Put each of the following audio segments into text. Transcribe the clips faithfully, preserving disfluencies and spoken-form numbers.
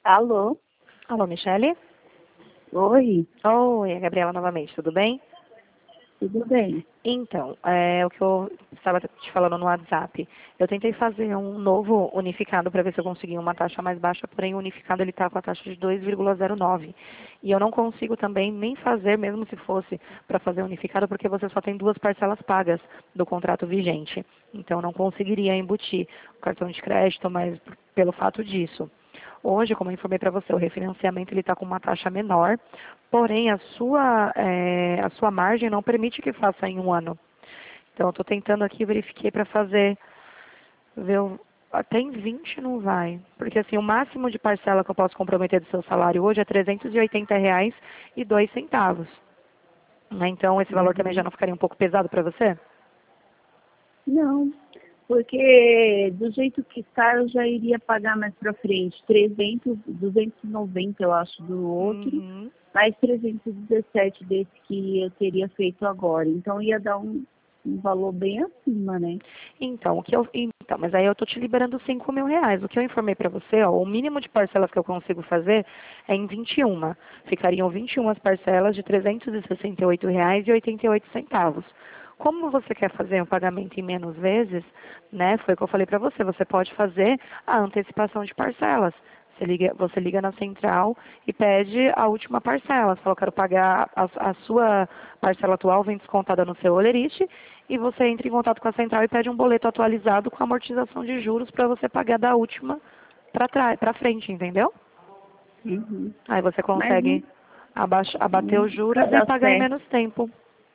Alô? Alô, Michele? Oi, Oi, é a Gabriela novamente, tudo bem? tudo bem? Então, é o que eu estava te falando no WhatsApp. Eu tentei fazer um novo unificado para ver se eu conseguia uma taxa mais baixa, porém o unificado ele está com a taxa de dois vírgula zero nove. E eu não consigo também nem fazer, mesmo se fosse para fazer unificado, porque você só tem duas parcelas pagas do contrato vigente. Então, eu não conseguiria embutir o cartão de crédito, mas pelo fato disso. Hoje, como eu informei para você, o refinanciamento ele está com uma taxa menor, porém a sua, é, a sua margem não permite que faça em um ano. Então, eu estou tentando aqui, verifiquei para fazer, ver, o- até em vinte não vai. Porque assim, o máximo de parcela que eu posso comprometer do seu salário hoje é trezentos e oitenta reais e dois centavos. Né? Então, esse valor também já Uhum. não ficaria um pouco pesado para você? Não, porque do jeito que está eu já iria pagar mais para frente, trezentos, duzentos e noventa eu acho do outro, Uhum. mais trezentos e dezessete desse que eu teria feito agora. Então ia dar um, um valor bem acima, né? Então, o que eu, então, mas aí eu estou te liberando cinco mil reais. O que eu informei para você, ó, o mínimo de parcelas que eu consigo fazer é em vinte e uma. Ficariam vinte e uma parcelas de trezentos e sessenta e oito reais e oitenta e oito centavos. Como você quer fazer um pagamento em menos vezes, né? Foi o que eu falei para você. Você pode fazer a antecipação de parcelas. Você liga, você liga na central e pede a última parcela. Você fala, eu quero pagar a, a sua parcela atual, vem descontada no seu olerite, e você entra em contato com a central e pede um boleto atualizado com amortização de juros para você pagar da última para trás, para frente, entendeu? Uhum. Aí você Mas não, consegue abaixo, abater os nunca juros e dá pagar em certo. menos tempo.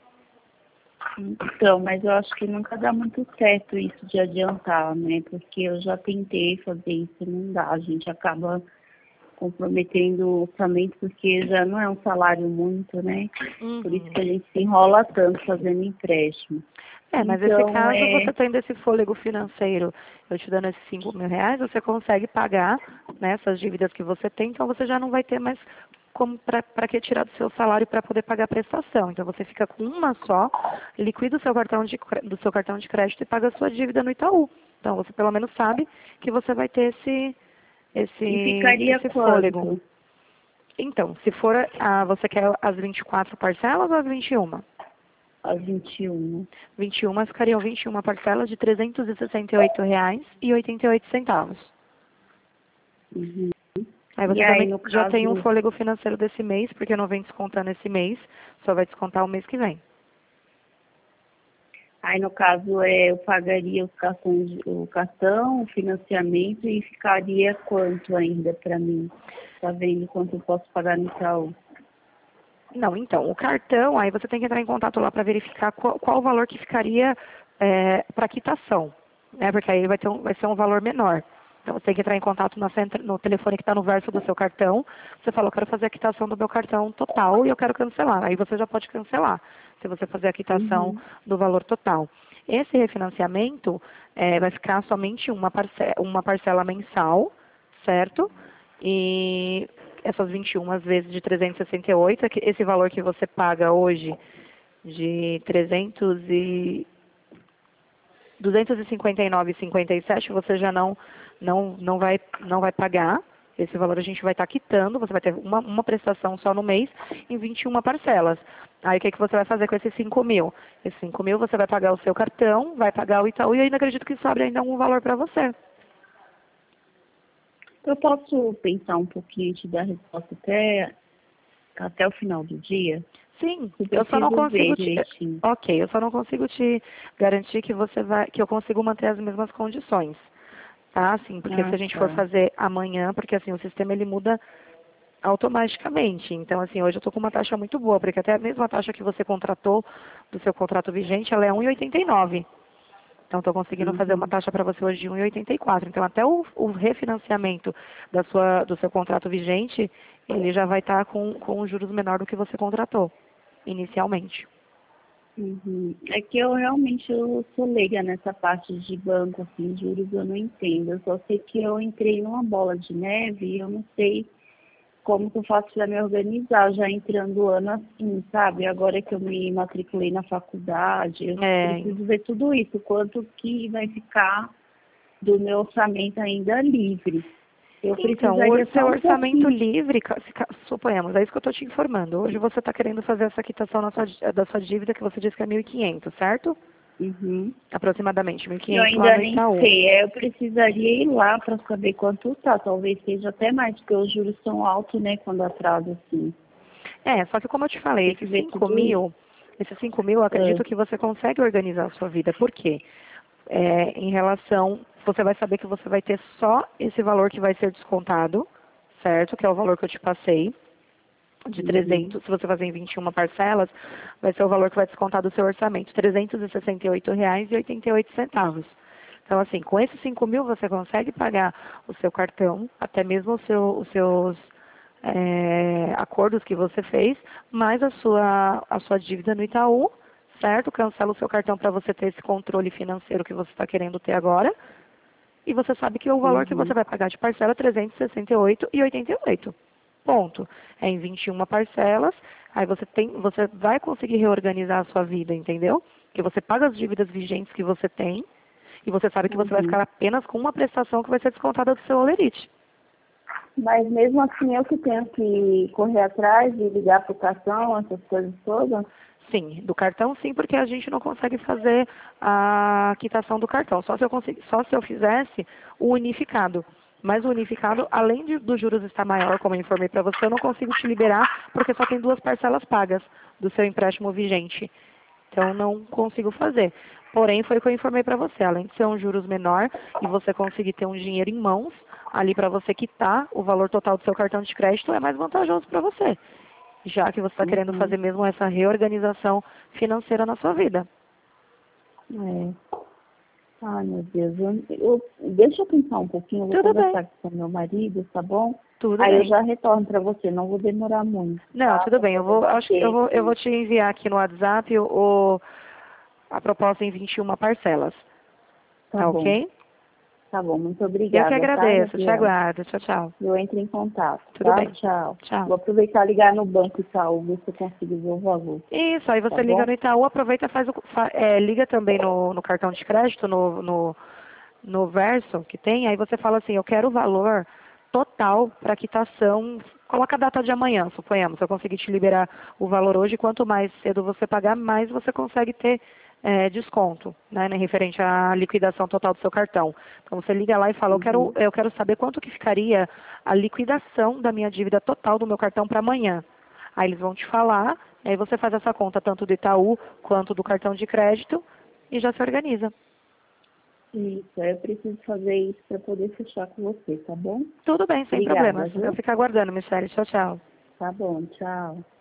Então, mas eu acho que nunca dá muito certo isso de adiantar, né? Porque eu já tentei fazer isso e não dá. A gente acaba comprometendo o orçamento porque já não é um salário muito, né? Por isso que Uhum. a gente se enrola tanto fazendo empréstimo. É, mas esse Então, caso, é, você tendo esse fôlego financeiro, eu te dando esses cinco mil reais, você consegue pagar, né, essas dívidas que você tem, então você já não vai ter mais como para que tirar do seu salário para poder pagar a prestação. Então você fica com uma só, liquida o seu cartão de, cre- do seu cartão de crédito e paga a sua dívida no Itaú. Então você pelo menos sabe que você vai ter esse, e esse, ficaria esse fôlego. quanto? Então, se for, ah, você quer as vinte e quatro parcelas ou as vinte e uma? Às vinte e um. vinte e uma ficariam vinte e uma parcelas de trezentos e sessenta e oito reais e oitenta e oito centavos. Uhum. Aí E você aí, também no já tem um caso, fôlego financeiro desse mês, porque não vem descontando esse mês, só vai descontar o mês que vem. aí no caso é, eu pagaria os cartões, o cartão, o financiamento e ficaria quanto ainda para mim? Tá vendo quanto eu posso pagar no Itaú? Não, então, o cartão, aí você tem que entrar em contato lá para verificar qual, qual o valor que ficaria para quitação, né? Porque aí vai, ter um, vai ser um valor menor. Então você tem que entrar em contato na centra- no telefone que está no verso do seu cartão. Você fala, eu quero fazer a quitação do meu cartão total e eu quero cancelar. Aí você já pode cancelar, se você fazer a quitação Uhum. do valor total. Esse refinanciamento eh, vai ficar somente uma parcela, uma parcela mensal, certo? E essas vinte e uma vezes de trezentos e sessenta e oito, é que esse valor que você paga hoje de trezentos e duzentos e cinquenta e nove vírgula cinquenta e sete, você já não não não vai não vai pagar. Esse valor a gente vai estar quitando, você vai ter uma, uma prestação só no mês em vinte e uma parcelas. Aí o que, que você vai fazer com esses cinco mil? Esses cinco mil você vai pagar o seu cartão, vai pagar o Itaú e eu ainda acredito que sobre ainda um valor para você. Eu posso pensar um pouquinho e te dar a resposta até, até o final do dia? Sim, Eu eu só não preciso ver consigo te. direitinho. Ok, eu só não consigo te garantir que você vai, que eu consigo manter as mesmas condições, tá? Assim, porque se Ah, a gente for tá. fazer amanhã, porque assim o sistema ele muda automaticamente. Então, assim, hoje eu estou com uma taxa muito boa, porque até a mesma taxa que você contratou do seu contrato vigente, ela é um e oitenta e nove. Então, estou conseguindo fazer uma Uhum. taxa para você hoje de um e oitenta e quatro. Então, até o, o refinanciamento da sua, do seu contrato vigente, ele já vai estar com, com os juros menor do que você contratou inicialmente. Uhum. É que eu realmente eu sou leiga nessa parte de banco, assim, juros eu não entendo. Eu só sei que eu entrei numa bola de neve e eu não sei como que eu faço para me organizar, já entrando o ano assim, sabe? Agora que eu me matriculei na faculdade, eu É, preciso ver tudo isso, quanto que vai ficar do meu orçamento ainda livre. Eu Então, precisaria o seu só um orçamento pouquinho. livre, ca- se ca- suponhamos, é isso que eu estou te informando. Hoje você está querendo fazer essa quitação na sua dí- da sua dívida que você disse que é mil e quinhentos, certo? Uhum. Aproximadamente mil e Eu quinhentos lá ainda no nem Itaú. sei, é, eu precisaria ir lá para saber quanto tá, talvez seja até mais, porque os juros são altos, né, quando atrasa assim. É, só que como eu te falei, Tem que esses ver cinco tudo isso. mil, esses cinco mil, eu É. acredito que você consegue organizar a sua vida. Por quê? É, em relação, você vai saber que você vai ter só esse valor que vai ser descontado, certo? Que é o valor que eu te passei, de Uhum. trezentos, se você fazer em vinte e uma parcelas, vai ser o valor que vai descontar do seu orçamento, trezentos e sessenta e oito reais e oitenta e oito centavos. Então, assim, com esses cinco mil você consegue pagar o seu cartão, até mesmo o seu- os seus é, acordos que você fez, mais a sua, a sua dívida no Itaú, certo? Cancela o seu cartão para você ter esse controle financeiro que você está querendo ter agora. E você sabe que o valor que você Uhum. vai pagar de parcela é trezentos e sessenta e oito reais e oitenta e oito. Ponto. É em vinte e uma parcelas, aí você tem, você vai conseguir reorganizar a sua vida, entendeu? Que você paga as dívidas vigentes que você tem e você sabe que você vai Uhum. ficar apenas com uma prestação que vai ser descontada do seu holerite. Mas mesmo assim eu que tenho que correr atrás e ligar para o cartão, essas coisas todas. Sim, do cartão sim, porque a gente não consegue fazer a quitação do cartão. Só se eu consegui, só se eu fizesse o unificado. Mas o unificado, além de, dos juros estar maior, como eu informei para você, eu não consigo te liberar porque só tem duas parcelas pagas do seu empréstimo vigente. Então não consigo fazer. Porém, foi o que eu informei para você. Além de ser um juros menor e você conseguir ter um dinheiro em mãos ali para você quitar o valor total do seu cartão de crédito, é mais vantajoso para você, já que você está querendo Uhum. fazer mesmo essa reorganização financeira na sua vida. É. Ai, meu Deus. Eu, eu- deixa eu pensar um pouquinho, eu vou Tudo bem, conversar aqui com meu marido, tá bom? tudo Aí eu bem. já retorno para você, não vou demorar muito, Não, tá? tudo Para bem. Eu poder vou, acho que eu bater vou, eu vou aqui. te enviar aqui no WhatsApp o, o- a proposta em vinte e uma parcelas, Tá tá bom, ok? tá bom. Muito Eu que obrigada, tá, agradeço. Te Gabriela? aguardo. Tchau, tchau. Eu entro em contato, Tudo tá? bem. Tchau. Tchau. Vou aproveitar e ligar no banco e tal, ver se eu consigo ver o valor, Isso, aí tá você liga bom? no Itaú, aproveita e faz o, fa- é, liga também no, no cartão de crédito, no, no, no verso que tem, aí você fala assim, eu quero o valor total para quitação, coloca a data de amanhã, suponhamos, se eu conseguir te liberar o valor hoje, quanto mais cedo você pagar, mais você consegue ter é, desconto, né, né, referente à liquidação total do seu cartão. Então você liga lá e fala, eu quero, Uhum. eu quero saber quanto que ficaria a liquidação da minha dívida total do meu cartão para amanhã. Aí eles vão te falar, aí você faz essa conta tanto do Itaú quanto do cartão de crédito e já se organiza. Isso, aí eu preciso fazer isso para poder fechar com você, tá bom? Tudo bem, sem problemas. Obrigada, Eu viu? fico aguardando, Michelle. Tchau, tchau. Tá bom, tchau.